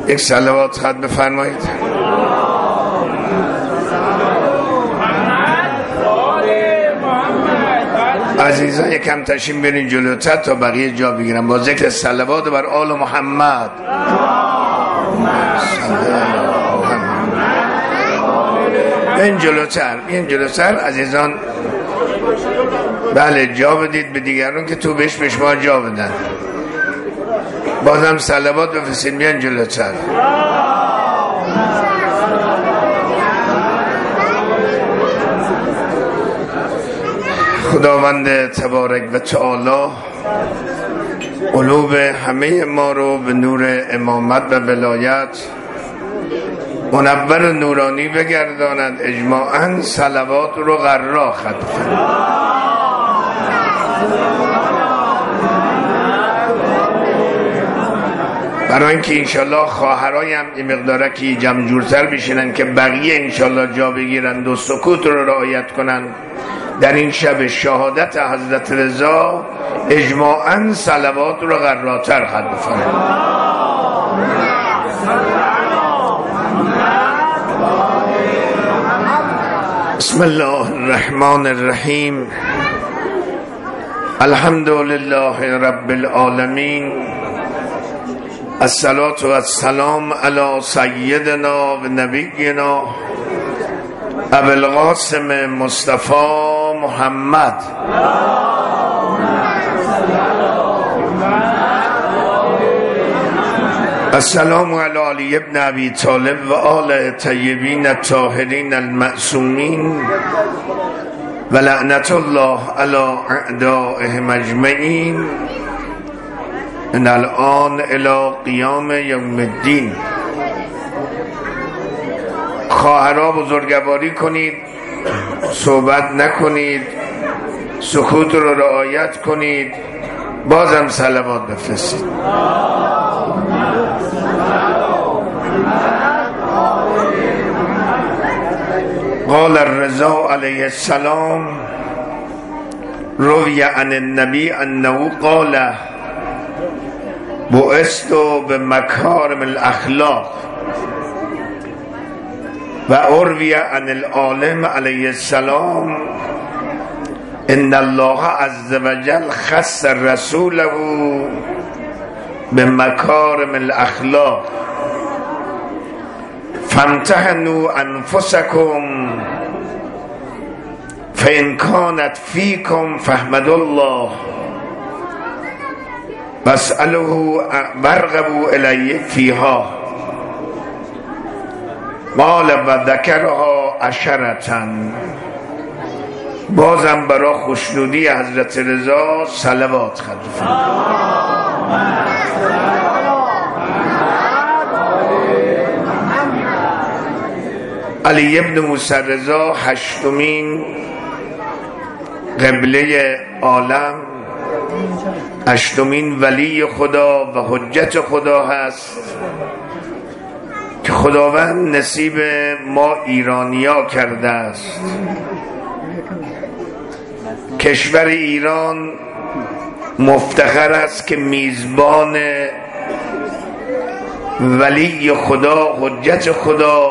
یک صلوات خط بفرمایید. عزیزان یکم تشریف برین جلوتر تا بقیه جا بگیرن با ذکر صلوات بر آل محمد. این جلوتر عزیزان. بله جا بدید به دیگران که تو بهش ما جا بدن. بازم صلوات بفرستید بیان جلوتر. خداوند تبارک و تعالی قلوب همه ما رو به نور امامت و ولایت منور نورانی بگرداند. اجماعاً صلوات رو غرا ختم. برای اینکه انشالله خواهرای هم این مقدارکی جمع جورتر بشینن که بقیه انشالله جا بگیرند و سکوت رو رعایت کنن در این شب شهادت حضرت رضا، اجماعاً صلوات رو غراتر ختم فرمایید. بسم الله الرحمن الرحیم. الحمد لله رب العالمین. الصلاة والسلام علی سیدنا و نبینا ابو القاسم مصطفی محمد. السلام علی علی ابن ابی طالب و آل طیبین الطاهرین المعصومین و لعنت الله علی اعدائهم اجمعین من الان الی قیام یوم الدین. خواهرها بزرگواری کنید، صحبت نکنید، سکوت رو رعایت کنید، بازم صلوات بفرستید. قال الرضا علیه السلام روی عن النبی انه قال بعثت بمکارم الاخلاق و اروی عن العالم علیه السلام ان الله عز وجل خص رسوله بمکارم الاخلاق فامتحنوا انفسکم فان كانت فیکم فاحمدوا الله واسأله وارغبوا الیه فیها. قال و ذکرها عشرة. بازم برای خوشنودی حضرت رضا صلوات ختم. علی ابن موسی رضا هشتمین قبله عالم، هشتمین ولی خدا و حجت خدا هست که خداوند نصیب ما ایرانیا کرده است. کشور ایران مفتخر است که میزبان ولی خدا، حجت خدا،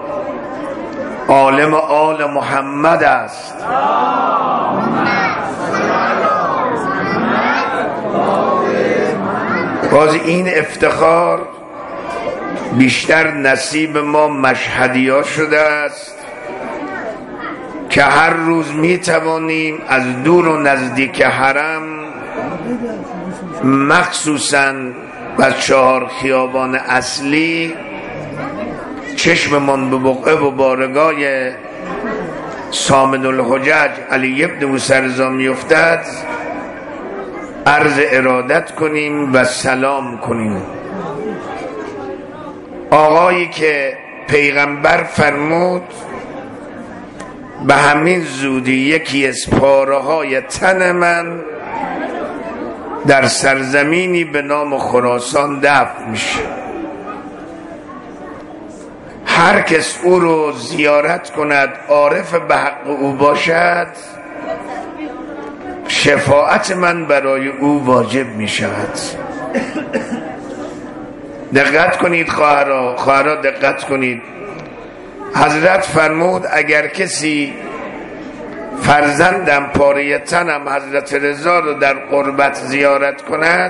عالم آل محمد است. باز این افتخار بیشتر نصیب ما مشهدی ها شده است که هر روز می توانیم از دور و نزدیک حرم، مخصوصاً از 4 خیابان اصلی، چشممان به بقعه و بارگاه سامن الحجج علی ابن موسی رضا می افتد، عرض ارادت کنیم و سلام کنیم. آقایی که پیغمبر فرمود به همین زودی یکی از پاره‌های تن من در سرزمینی به نام خراسان دفن میشه. هر کس او رو زیارت کند، عارف به حق او باشد، شفاعت من برای او واجب می شود. دقت کنید خواهرها دقت کنید. حضرت فرمود اگر کسی فرزندم پاره تنم حضرت رضا رو در قربت زیارت کند،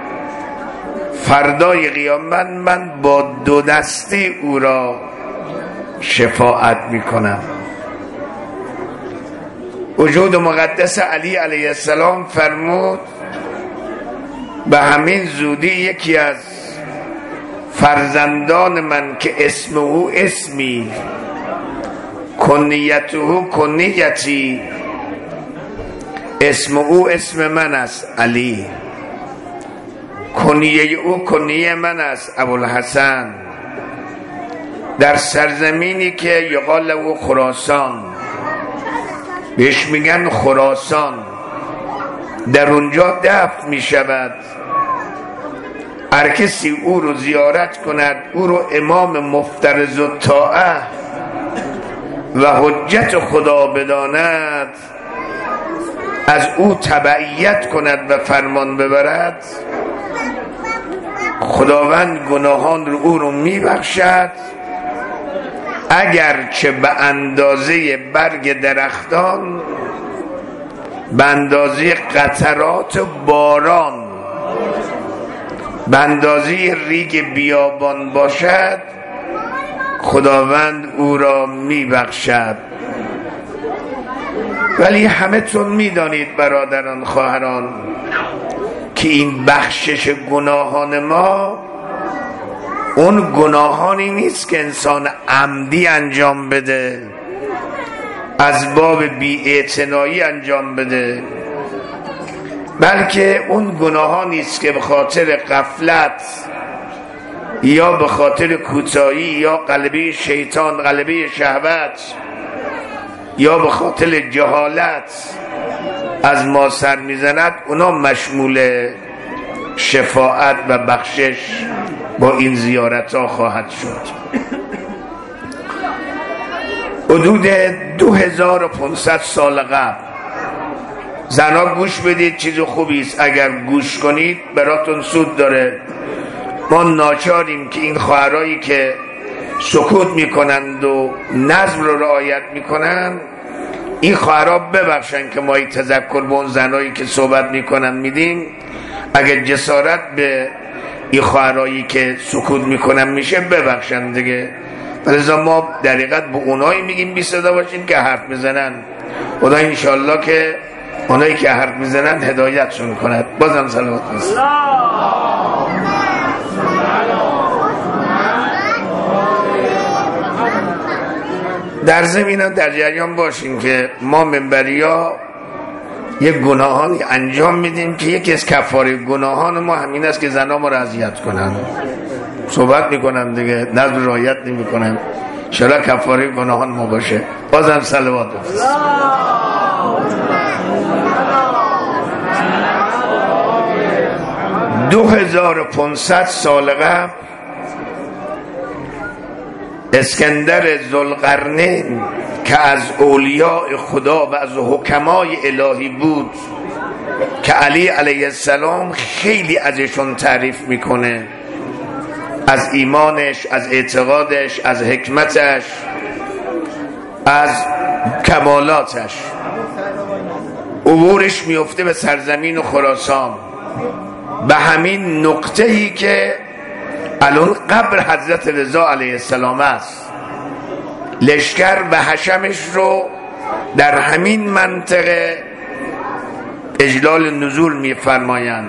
فردای قیامت من با 2 دستی او را شفاعت میکنم. وجود مقدس علی علیه السلام فرمود به همین زودی یکی از فرزندان من که اسم او اسمی، کنیته کنیتی، اسم او اسم من است علی، کنیه او کنیه من است ابوالحسن، در سرزمینی که یقال له خراسان، بهش میگن خراسان، در اونجا دفن می شود. هر کسی او رو زیارت کند، او رو امام مفترض الطاعه و حجت خدا بداند، از او تبعیت کند و فرمان ببرد، خداوند گناهان رو او رو میبخشد، اگرچه به اندازه برگ درختان، به اندازه قطرات باران، به اندازه ریگ بیابان باشد، خداوند او را میبخشد. ولی همه تون میدانید برادران خواهران که این بخشش گناهان ما اون گناهانی نیست که انسان عمدی انجام بده، از باب بی‌اعتنایی انجام بده، بلکه اون گناهانی است که به خاطر غفلت یا به خاطر کوتاهی یا غلبه شیطان، غلبه شهوت، یا به خاطر جهالت از ما سر میزند، اونا مشمول شفاعت و بخشش با این زیارت ها خواهد شد. حدود 2500 سال قبل، زنها گوش بدید، چیز خوبی است اگر گوش کنید براتون سود داره. ما ناچاریم که این خواهرایی که سکوت میکنند و نظم رو رعایت میکنند، این خواهرها ببخشن که ما این تذکر به اون زنایی که صحبت میکنن میدیم. اگر جسارت به این خواهرایی که سکوت میکنن میشه ببخشن دیگه، لذا ما در حقیقت به اونایی میگیم بی صدا باشین که حرف میزنن. خدا انشالله که اونایی که حرف میزنن هدایتشون کند. بازم صلوات بسید. در زمینم در جریان باشیم که ما منبری ها یک گناهانی انجام میدیم که یکی از کفاره گناهان ما همین است که زنها ما را اذیت کنن. صحبت میکنن دیگه، نظم رعایت نمیکنن، انشاءالله کفاره گناهان ما باشه. بازم صلوات بفرست. 2500 سال قبل اسکندر ذوالقرنین که از اولیاء خدا و از حکمای الهی بود که علی علیه السلام خیلی ازشون تعریف میکنه، از ایمانش، از اعتقادش، از حکمتش، از کمالاتش. عبورش میفته به سرزمین خراسان، به همین نقطه‌ای که الان قبر حضرت رضا علیه السلام است. لشکر و حشمش رو در همین منطقه اجلال نزول میفرمایند.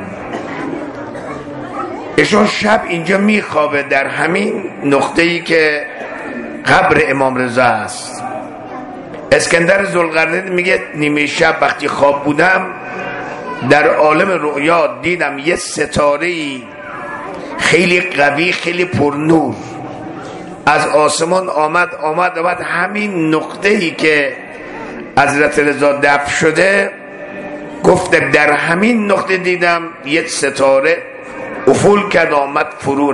ایشون شب اینجا میخوابه در همین نقطه‌ای که قبر امام رضا است. اسکندر ذوالقرنین میگه نیمه شب وقتی خواب بودم در عالم رؤیا دیدم یه ستاره‌ای خیلی قوی، خیلی پرنور از آسمان آمد همین نقطه‌ای که حضرت رضا دفن شده، گفت در همین نقطه دیدم یک ستاره افول کرد، آمد فرو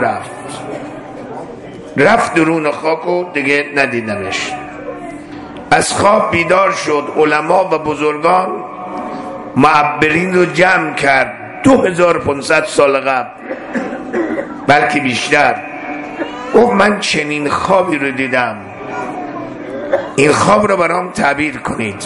رفت درون خاک و دیگه ندیدمش. از خواب بیدار شد، علما و بزرگان معبرین رو جمع کرد. 2500 سال قبل بلکه بیشتر. گفت من چنین خوابی رو دیدم، این خواب رو برام تعبیر کنید.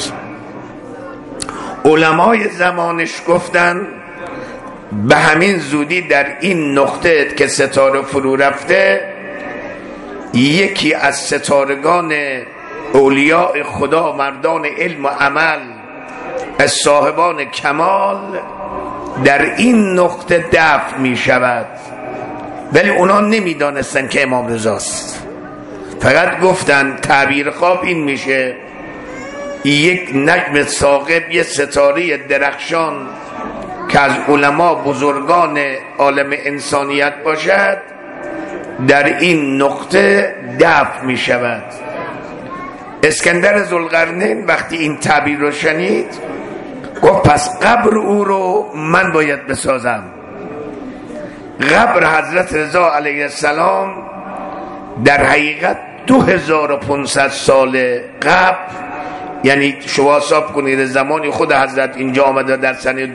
علمای زمانش گفتن به همین زودی در این نقطه که ستاره فرو رفته، یکی از ستارگان اولیاء خدا، مردان علم و عمل، از صاحبان کمال، در این نقطه دفن می شود. ولی اونا نمیدانستن که امام رضاست، فقط گفتن تعبیر خواب این میشه یک نجم ثاقب، یک ستاره درخشان که از علما بزرگان عالم انسانیت باشد، در این نقطه دفن می شود. اسکندر ذوالقرنین وقتی این تعبیر رو شنید گفت پس قبر او رو من باید بسازم. قبر حضرت رضا علیه السلام در حقیقت 2500 سال قبل، یعنی شما حساب کنید زمانی خود حضرت اینجا آمده در سنه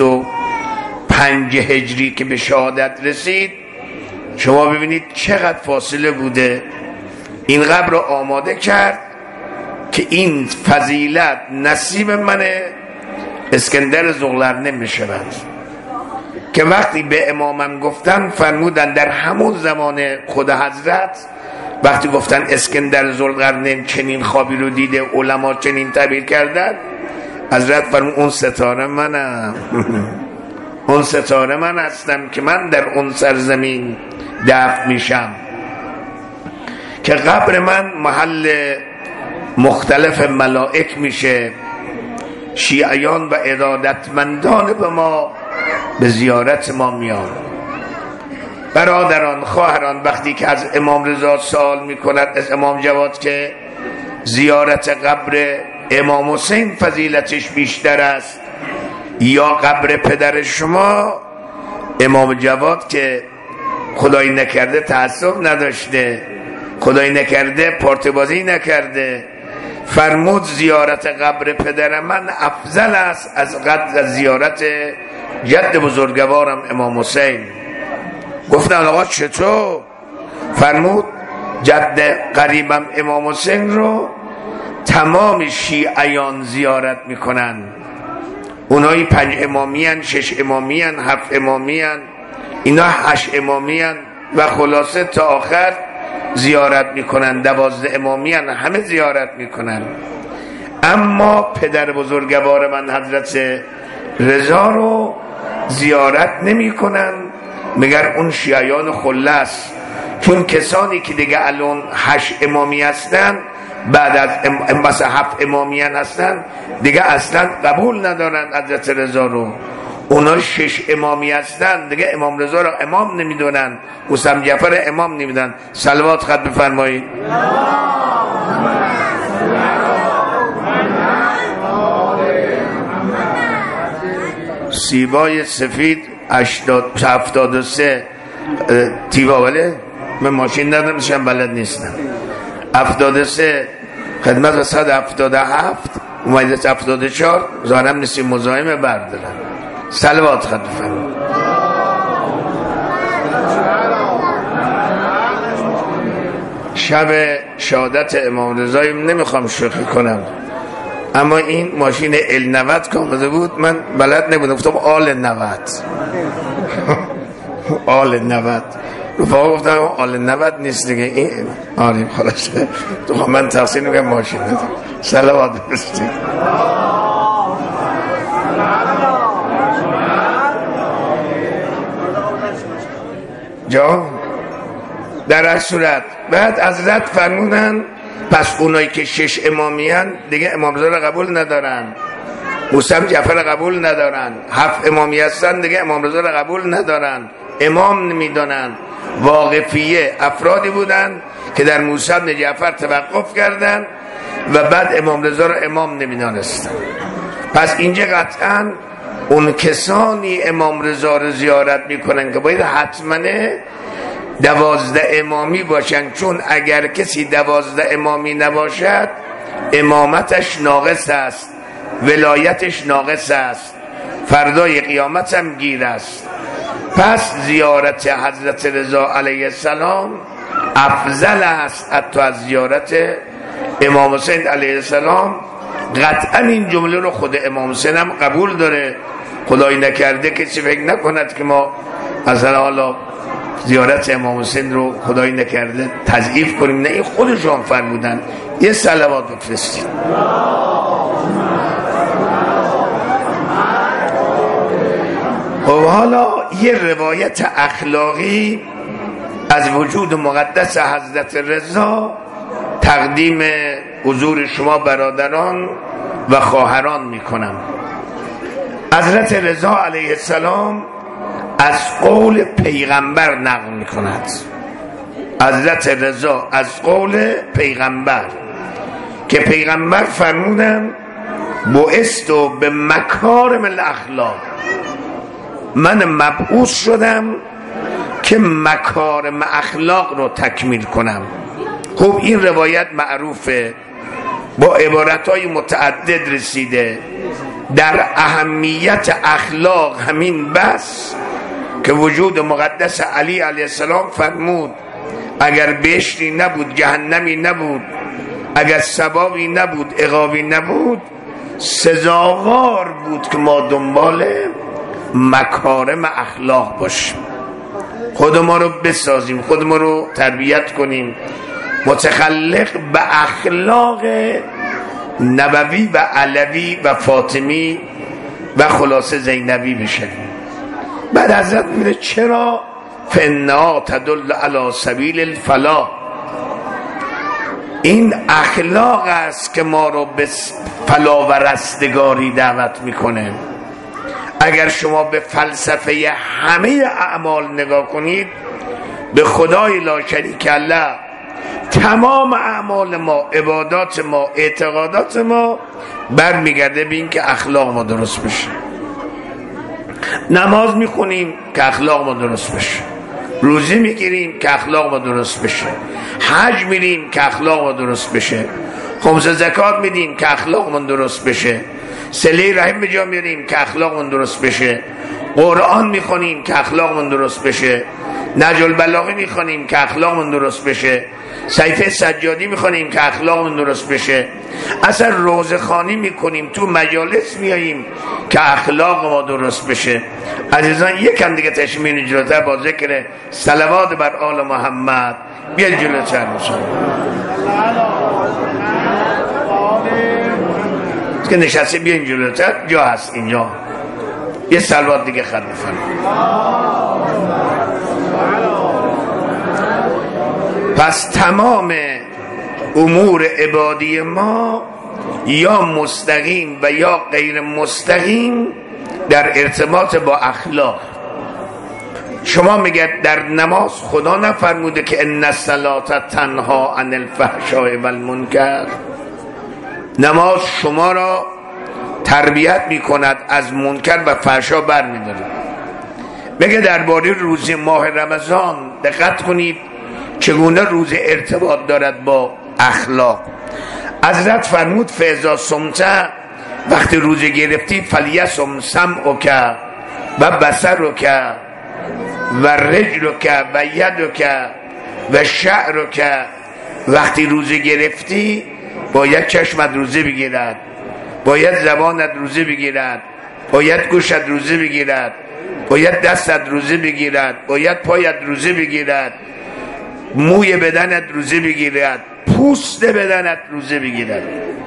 225 هجری که به شهادت رسید، شما ببینید چقدر فاصله بوده. این قبر رو آماده کرد که این فضیلت نصیب منه، اسکندر ذوالقرنین میشود. که وقتی به امامم گفتن فرمودن در همون زمان خود حضرت وقتی گفتن اسکندر ذوالقرنین چنین خوابی رو دیده، علما چنین تعبیر کردن، حضرت فرمود اون ستاره منم اون ستاره من هستم که من در اون سرزمین دفن میشم، که قبر من محل مختلف ملائک میشه. شیعیان و ارادتمندان به ما به زیارت ما میان. برادران، خواهران، وقتی که از امام رضا سوال میکند از امام جواد که زیارت قبر امام حسین فضیلتش بیشتر است یا قبر پدر شما، امام جواد که خدایی نکرده تعصب نداشته، خدایی نکرده پارتبازی نکرده، فرمود زیارت قبر پدر من افضل است از زیارت جد بزرگوارم امام حسین. گفتن آقا چطور؟ فرمود جد قریبم امام حسین رو تمام شیعیان زیارت میکنن، اونایی 5 امامیان، 6 امامیان، 7 امامیان، اینا 8 امامیان و خلاصه تا آخر زیارت میکنن، 12 امامیان، همه زیارت میکنن. اما پدر بزرگوار من حضرت رضا رو زیارت نمیکنن، مگر اون شیعیان خلص، چون کسانی که دیگه الان 8 امامی هستن بعد از مثلا 7 امامیان هستن دیگه اصلا قبول ندارن حضرت رضا رو. اونا 6 امامی هستن دیگه امام رضا رو امام نمیدونن، حسین جعفر امام نمیدونن. صلوات خط بفرمایید. سیبای سفید 73 تیوا، ولی من ماشین ندارم بلد نیستم. 73 خدمت و 177 اومده 74 زانم نیستی مزاحم بردارم. صلوات خط بفرمایید. شب شهادت امام رضایی نمیخوام شوخی کنم، اما این ماشین ال90 که آمده بود من بلد نبودم، گفتم آل 90 آل 90 رفاقا گفتم آل 90 نیست دیگه این آلیم. خلاصه تو من تقصیر نگم ماشین ندارم. صلوات بفرستید. جا در هر صورت بعد حضرت فرمودن پس اونایی که 6 امامیان دیگه امام رضا رو قبول ندارن، حسین جعفر قبول ندارن، 7 امامی هستن دیگه امام رضا رو قبول ندارن، امام نمیدونن. واقفیه افرادی بودن که در موسی بن جعفر توقف کردن و بعد امام رضا رو امام نمیدانستن. پس اینجا قطعا اون کسانی امام رضا رو زیارت میکنن که باید حتما 12 امامی باشن، چون اگر کسی 12 امامی نباشد امامتش ناقص است، ولایتش ناقص است، فردای قیامت هم گیر است. پس زیارت حضرت رضا علیه السلام افضل است حتی از زیارت امام حسین علیه السلام. قطعا این جمله رو خود امام حسین هم قبول داره. خدای نکرده کسی فکر نکند که ما مثلا حالا زیارت امام حسین رو خدای نکرده تضعیف کنیم، نه، این خودشون فرمودن. یه صلوات بفرستید. و حالا یه روایت اخلاقی از وجود مقدس حضرت رضا تقدیم حضور شما برادران و خواهران میکنم. حضرت رضا علیه السلام از قول پیغمبر نقل میکند. حضرت رضا از قول پیغمبر که پیغمبر فرمودن بعثت به مکارم الاخلاق، من مبعوث شدم که مکارم اخلاق رو تکمیل کنم. خب این روایت معروفه، با عبارتهای متعدد رسیده. در اهمیت اخلاق همین بس که وجود مقدس علی علیه السلام فرمود اگر بهشتی نبود، جهنمی نبود، اگر ثوابی نبود، عقابی نبود، سزاوار بود که ما دنبال مکارم اخلاق باشیم، خود ما رو بسازیم، خود ما رو تربیت کنیم، متخلق به اخلاق نبوی و علوی و فاطمی و خلاصه زینبی بشیم. بعد حضرت میره چرا؟ فإنها تدل علی سبیل الفلاح. این اخلاق است که ما رو به فلاح و رستگاری دعوت میکنه. اگر شما به فلسفه همه اعمال نگاه کنید، به خدای لا شریک له تمام اعمال ما، عبادات ما، اعتقادات ما برمیگرده به این که اخلاق ما درست بشه. نماز میخونیم که اخلاق ما درست بشه، روزه میگیریم که اخلاق ما درست بشه، حج میریم که اخلاق ما درست بشه، خمس زکات میدیم که اخلاق ما درست بشه، صله رحم به جا میاریم که اخلاق ما درست بشه، قرآن میخونیم که اخلاق ما درست بشه، نهج البلاغه میخونیم که اخلاق ما درست بشه، صحیفه سجادی میخونیم که اخلاق ما درست بشه، اصلا روزه خوانی میکنیم، تو مجالس میاییم که اخلاق ما درست بشه. عزیزان یکم دیگه تشمین جلوتر با ذکر صلوات بر آل محمد بیاید جلوتر باشم که نشسته. بیاید جلوتر، جا هست اینجا. یه صلوات دیگه خط بفرمایید. پس تمام امور عبادی ما یا مستقیم و یا غیر مستقیم در ارتباط با اخلاق. شما میگه در نماز خدا نفرموده که ان الصلاة تنها عن الفحشاء والمنکر؟ نماز شما را تربیت میکند، از منکر و فحشا برمیداره. میگه درباره روز ماه رمضان دقت کنید چگونه روز ارتباط دارد با اخلاق. حضرت فرمود فاذا صمت، وقتی روزه گرفتی، فلیصم سمعک و بصرک و رجلک و یدک و شعرک. وقتی روزه گرفتی باید چشمت روزه بگیرد، باید زبانت روزه بگیرد، باید گوشت روزه بگیرد، باید دستت روزه بگیرد، باید پایت روزه بگیرد، موی بدنت روزه بگیرد، پوست بدنت روزه بگیرد.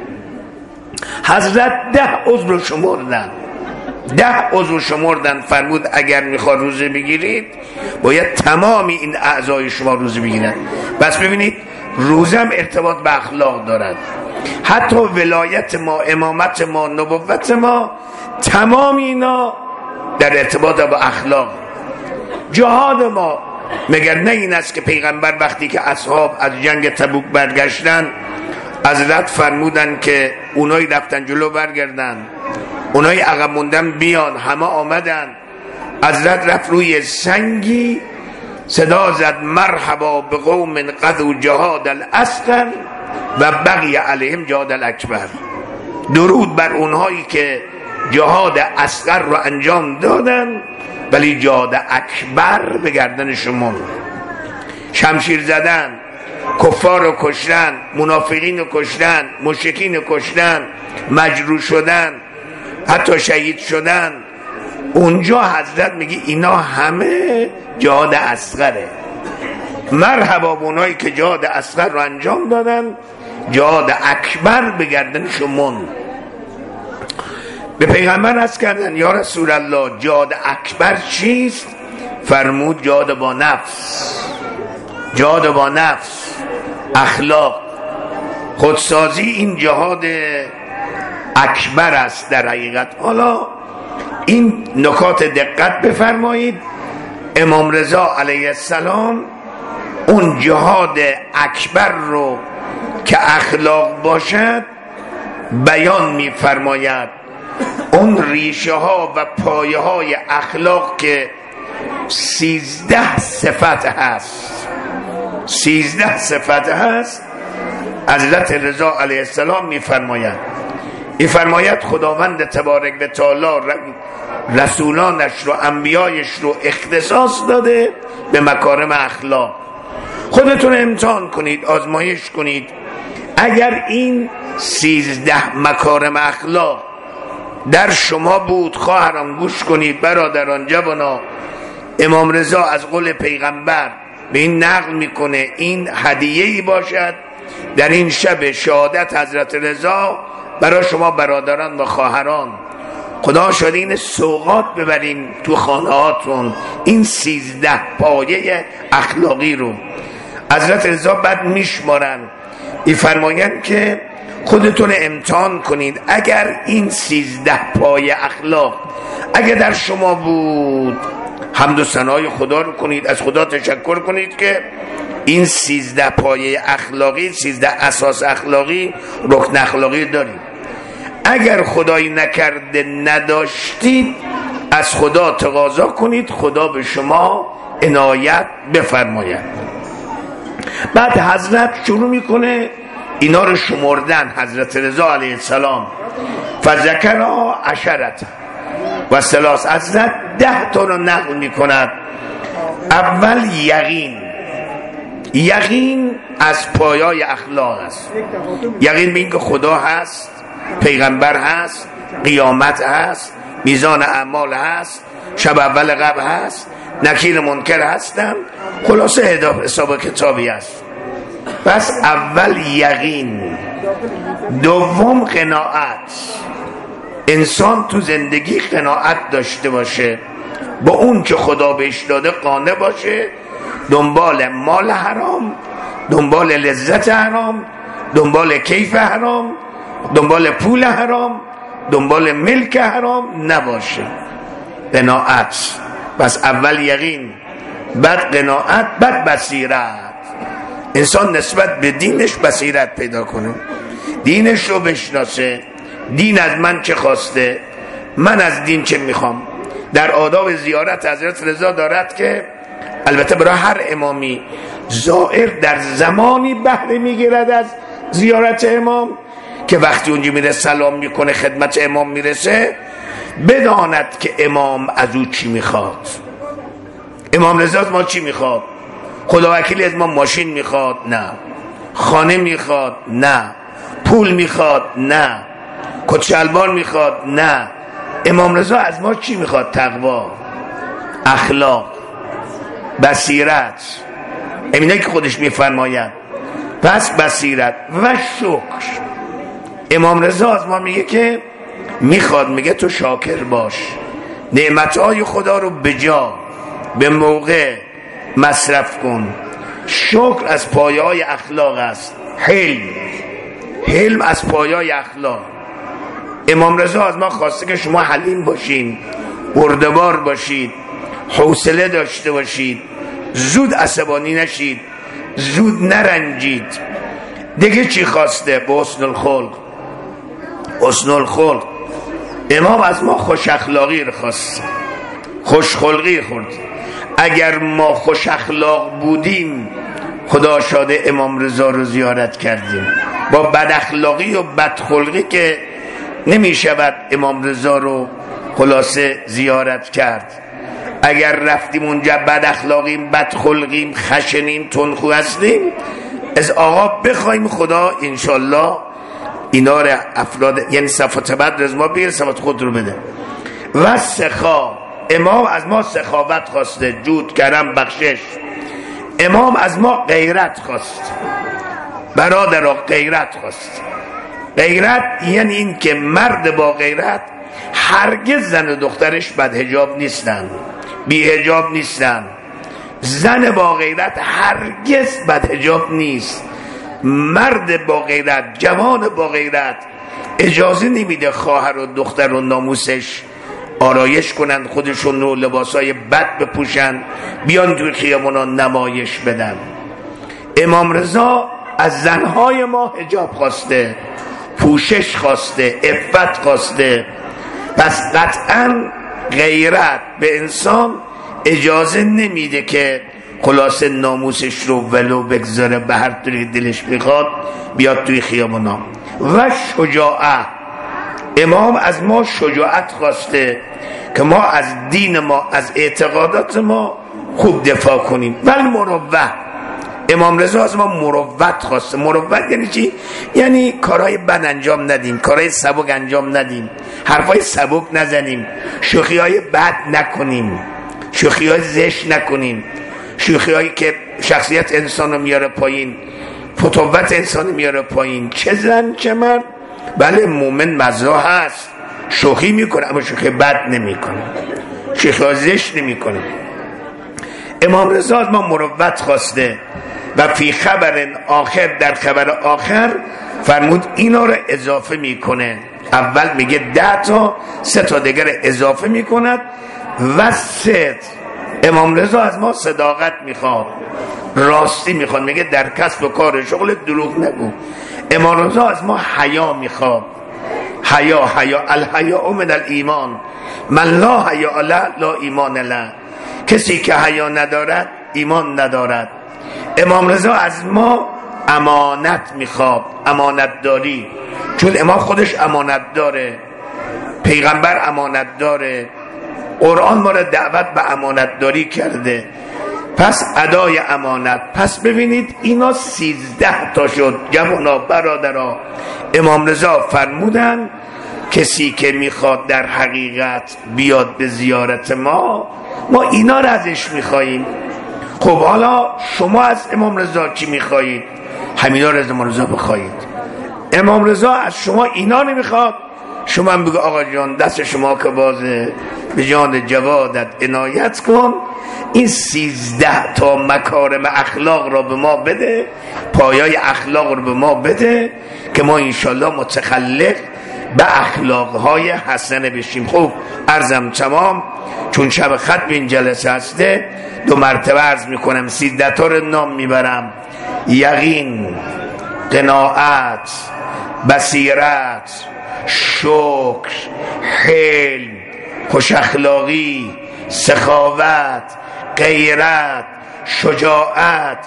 حضرت 10 عضو شمردن، 10 عضو شمردن، فرمود اگر میخواد روزه بگیرید باید تمامی این اعضای شما روزه بگیرد. بس ببینید روزه هم ارتباط به اخلاق دارد. حتی ولایت ما، امامت ما، نبوت ما، تمام اینا در ارتباط با اخلاق. جهاد ما مگر نه این است که پیغمبر وقتی که اصحاب از جنگ تبوک برگشتن، حضرت فرمودن که اونایی رفتن جلو برگردن، اونایی عقب موندن بیان، همه آمدن. حضرت رفت روی سنگی صدا زد مرحبا به قوم قضوا جهاد الاصغر و بقی علیهم جهاد الاکبر. درود بر اونهایی که جهاد اصغر رو انجام دادن ولی جهاد اکبر به گردنشون. شمشیر زدن، کفار رو کشتن، منافقین رو کشتن، مشرکین رو کشتن، مجروح شدن، حتی شهید شدن. اونجا حضرت میگه اینا همه جهاد اصغره. مرحبا اونایی که جهاد اصغر رو انجام دادن، جهاد اکبر به گردنشون موند. به پیغمبر عرض کردن یا رسول الله جهاد اکبر چیست؟ فرمود جهاد با نفس. جهاد با نفس، اخلاق، خودسازی، این جهاد اکبر است در حقیقت. حالا این نکات دقت بفرمایید. امام رضا علیه السلام اون جهاد اکبر رو که اخلاق باشد بیان می‌فرماید. اون ریشه ها و پایه های اخلاق که 13 صفت هست، 13 صفت هست، حضرت رضا علیه السلام می‌فرماید خداوند تبارک و تعالی رسولانش رو، انبیایش رو اختصاص داده به مکارم اخلاق. خودتون امتحان کنید، آزمایش کنید. اگر این 13 مکارم اخلاق در شما بود، خواهران گوش کنید، برادران، جوانان، امام رضا از قول پیغمبر به این نقل میکنه این هدیه‌ای باشد در این شب شهادت حضرت رضا برای شما برادران و خواهران. خدا شد این سوغات ببرین تو خانه هاتون، این 13 پایه اخلاقی رو. حضرت رضا بعد میشمارن، میفرمایند که خودتون امتحان کنید. اگر این 13 پایه اخلاق اگر در شما بود، حمد و ثنای خدا رو کنید، از خدا تشکر کنید که این 13 پایه اخلاقی، 13 اساس اخلاقی، رکن اخلاقی دارید. اگر خدایی نکرده نداشتید، از خدا تقاضا کنید خدا به شما عنایت بفرماید. بعد حضرت شروع میکنه اینا رو شمردن. حضرت رضا علیه السلام فذکر عشرت و ثلاث، حضرت 10 تا رو نقل میکند. اول یقین از پایای اخلاق است. یقین به این که خدا هست، پیغمبر هست، قیامت هست، میزان اعمال هست، شب اول قبر هست، نکیر منکر هستم، خلاصه حساب کتابی هست. پس اول یقین. دوم قناعت، انسان تو زندگی قناعت داشته باشه، با اون که خدا بهش داده قانع باشه، دنبال مال حرام، دنبال لذت حرام، دنبال کیف حرام، دنبال پول حرام، دنبال ملک حرام نباشه. قناعت. بس اول یقین، بعد قناعت، بعد بصیرت. انسان نسبت به دینش بصیرت پیدا کنه، دینش رو بشناسه. دین از من چه خواسته، من از دین چه میخوام. در آداب زیارت حضرت رضا دارد که البته برای هر امامی زائر در زمانی بهره میگیرد از زیارت امام که وقتی اونجا میره سلام میکنه، خدمت امام میرسه، بداند که امام از او چی میخواد. امام رضا از ما چی میخواد؟ خدا وکیلی از ما ماشین میخواد؟ نه. خانه میخواد؟ نه. پول میخواد؟ نه. کت میخواد؟ نه. امام رضا از ما چی میخواد؟ تقوا، اخلاق، بصیرت، همینه که خودش میفرماید. پس بصیرت و شکر. امام رضا از ما میگه که میخواد، میگه تو شاکر باش، نعمتهای خدا رو به جا به موقع مصرف کن. شکر از پایه‌های اخلاق است. حلم از پایه‌های اخلاق. امام رضا از ما خواسته که شما حلیم باشین، بردبار باشید، حوصله داشته باشید، زود عصبانی نشید، زود نرنجید. دیگه چی خواسته؟ به حسن الخلق. امام از ما خوش اخلاقی رو خواست، خوش خلقی خورد. اگر ما خوش اخلاق بودیم، خدا شاده امام رضا رو زیارت کردیم. با بد اخلاقی و بد خلقی که نمی شود امام رضا رو خلاصه زیارت کرد. اگر رفتیم اونجا بد اخلاقیم، بد خلقیم، خشنیم، تندخو هستیم، از آقا بخوایم خدا انشالله اینا رو افراد، یعنی صفات بد از ما بگیر، صفات خود رو بده. و سخا، امام از ما سخاوت خواسته، جود، کرم، بخشش. امام از ما غیرت خواست، برادرها غیرت خواست. غیرت یعنی این که مرد با غیرت هرگز زن و دخترش بد حجاب نیستن، بی حجاب نیستن. زن با غیرت هرگز بد حجاب نیست. مرد با غیرت، جوان با غیرت اجازه نمیده خواهر و دختر و ناموسش آرایش کنن، خودشون رو لباسای بد بپوشن، بیان توی خیابونا نمایش بدن. امام رضا از زنهای ما حجاب خواسته، پوشش خواسته، عفت خواسته. پس قطعا غیرت به انسان اجازه نمیده که خلاصه ناموسش رو ولو بگذاره به هر طوری دلش میخواد بیاد توی خیابونا. و شجاعت، امام از ما شجاعت خواسته که ما از دین ما، از اعتقادات ما خوب دفاع کنیم. و المروت، امام رضا از ما مروت خواسته. مروت یعنی چی؟ یعنی کارهای بد انجام ندیم، کارهای سبک انجام ندیم، حرفای سبک نزنیم، شوخیهای بد نکنیم، شوخیهای زشت نکنیم، شوخیهایی که شخصیت انسان رو میاره پایین، فتوت انسان میاره پایین. چه زن چه مرد، بله مومن مزاح هست، شوخی میکنه اما شوخی بد نمیکنه، شوخی زشت نمیکنه. امام رضا از ما مروت خواسته. و فی خبر آخر، در خبر آخر فرمود اینا رو اضافه میکنه. اول میگه 10 تا، 3 تا دیگر اضافه میکند. و صدق، امام رضا از ما صداقت میخواد، راستی میخواد، میگه در کسب و کار شغل دروغ نگو. امام رضا از ما حیا میخواد. حیا الحیا من الایمان، من لا حیا له لا ایمان له. کسی که حیا ندارد ایمان ندارد. امام رضا از ما امانت میخواد، امانت داری، چون امام خودش امانت داره، پیغمبر امانت داره، قرآن ما را دعوت به امانت داری کرده. پس ادای امانت. پس ببینید اینا 13 تا شد. جوانا، برادرها، امام رضا فرمودن کسی که میخواد در حقیقت بیاد به زیارت ما اینا را ازش میخواییم. خب حالا شما از امام رضا چی میخوایید؟ همینا را از امام رضا بخوایید. امام رضا از شما اینا نمیخواد، شما هم بگو آقا جان دست شما که بازه، به جان جوادت عنایت کن، این 13 تا مکارم اخلاق را به ما بده، پایای اخلاق رو به ما بده که ما انشالله متخلق به اخلاقهای حسنه بشیم. خب عرضم تمام، چون شب ختم این جلسه هسته 2 مرتبه عرض میکنم، 13 تا رو نام میبرم: یقین، قناعت، بصیرت، شکر، حلم، خوش اخلاقی، سخاوت، غیرت، شجاعت،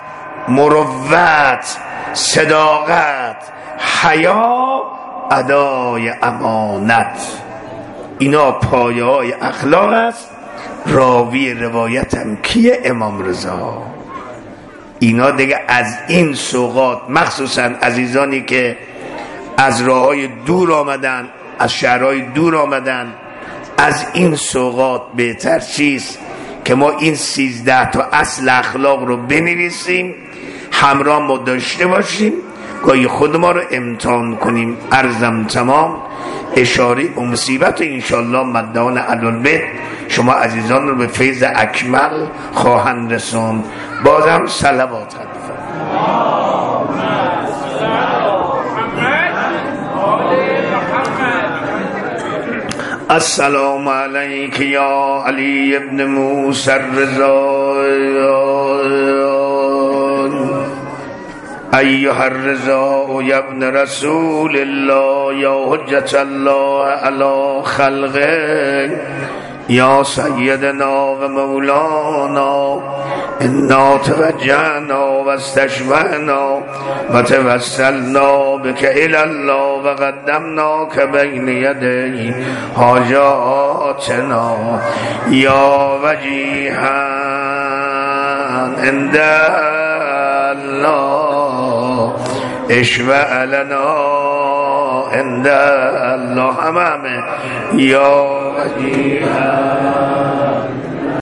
مروت، صداقت، حیا، ادای امانت. اینا پایه های اخلاق است. راوی روایتم کیه؟ امام رضا. اینا دیگه از این سوغات، مخصوصا عزیزانی که از راههای دور آمدن، از شهرهای دور آمدن، از این سوغات بهتر چیست که ما این 13 تا اصل اخلاق رو بنویسیم، همراه ما داشته باشیم، گاهی خود ما رو امتحان کنیم. عرضم تمام. اشاره و مصیبت و انشالله مدان علالبیت شما عزیزان رو به فیض اکمل خواهند رسوند. بازم صلوات السلام علیک یا علی ابن موسی الرضا، ایها الرضا یا ابن رسول الله، یا حجت الله علی خلقه، یا سیدنا و مولانا انا توجهنا و استشفعنا و توسلنا بك الی الله و قدمناک بین یدی حاجاتنا یا وجیها عند الله اشفع لنا عند الله. همه یا وجیها